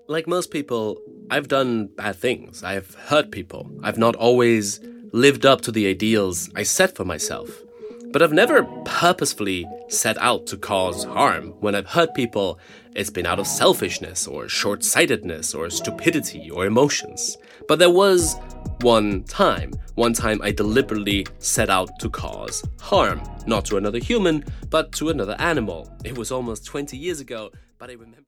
Like most people, I've done bad things. I've hurt people. I've not always lived up to the ideals I set for myself. But I've never purposefully set out to cause harm. When I've hurt people, it's been out of selfishness or short-sightedness or stupidity or emotions. But there was one time I deliberately set out to cause harm. Not to another human, but to another animal. It was almost 20 years ago, but I remember...